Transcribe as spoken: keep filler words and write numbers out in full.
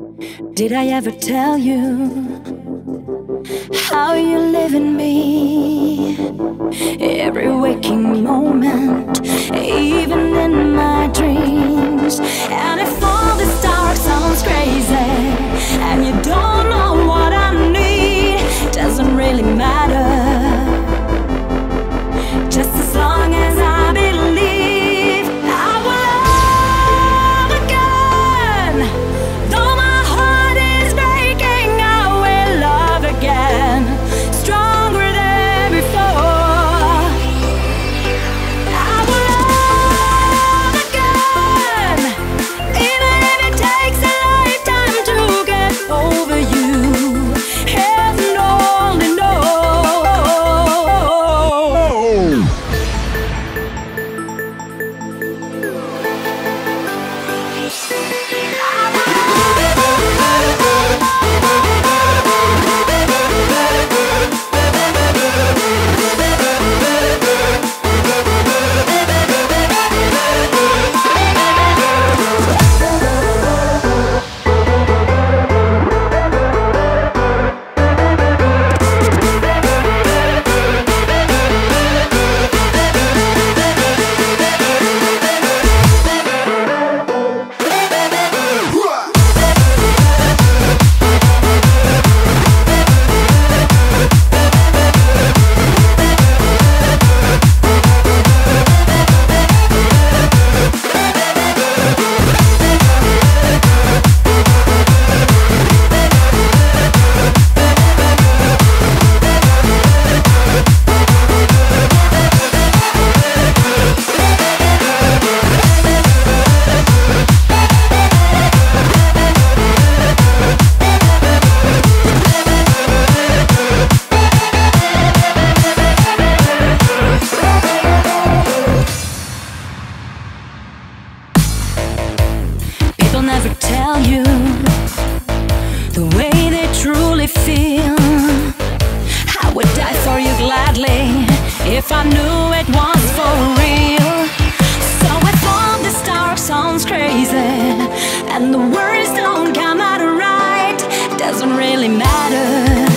Did I ever tell you how you live in me? Every waking moment, even in my dreams. And if all this dark sounds crazy and you don't know what I need, doesn't really matter, just as long as I believe I will love again. Though my heart is breaking, I will love again, stronger than before. I will love again, even if it takes a lifetime to get over you. Heaven only knows. People never tell you the way they truly feel. I would die for you gladly if I knew it was for real. So if all this dark sounds crazy and the words don't come out right, doesn't really matter.